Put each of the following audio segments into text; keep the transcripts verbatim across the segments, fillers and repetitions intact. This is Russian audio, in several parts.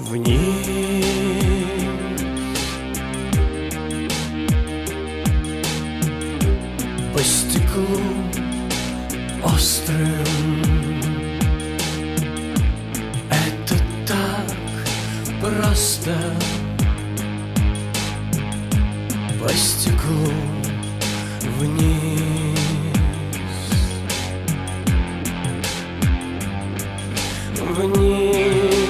вниз. По стеклу острым. Это так просто. По стеклу вниз. Вниз.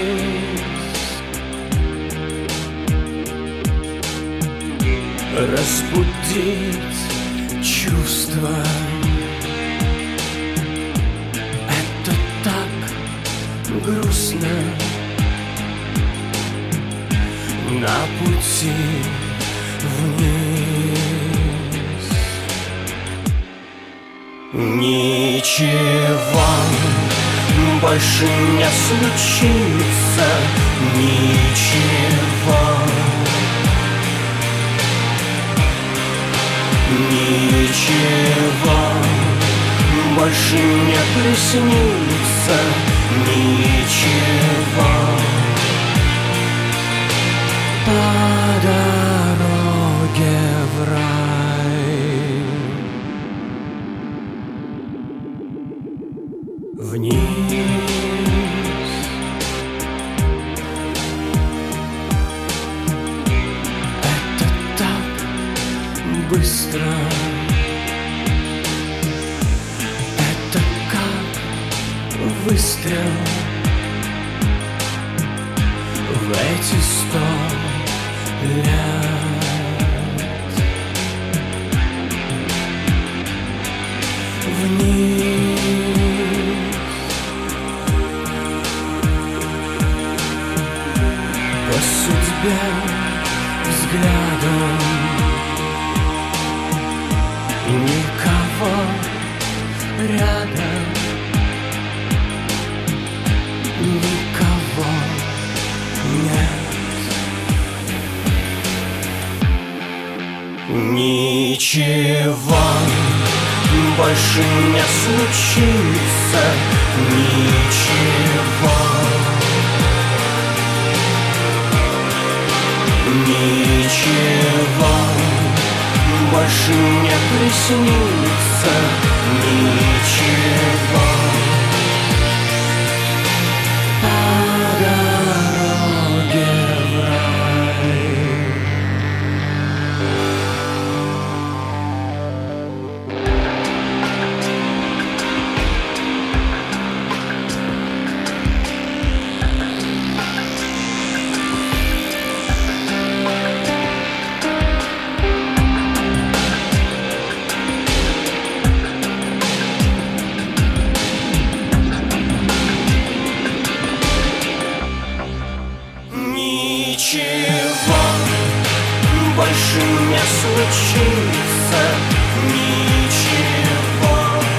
Разбудить чувства. Это так грустно. На пути вниз. Ничего больше не случится. Ничего. Ничего больше не приснится. Ничего. По дороге в рай. Вниз. Это так быстро. Это как выстрел в эти сто лет. Вниз. По судьбе взглядом. Никого рядом. Никого нет. Ничего больше не случится. Ничего. Ничего больше не приснится. Ничего. По дороге в рай. Ничего больше не случится. Ничего.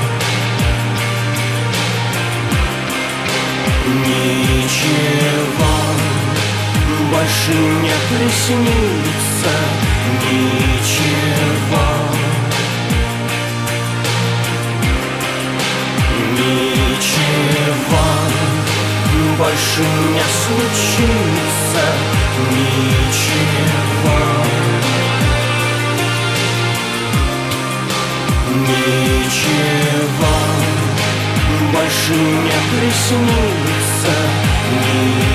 Ничего больше не приснится. Ничего. Ничего больше не случится. Ничего. Ничего больше не приснится. Ничего.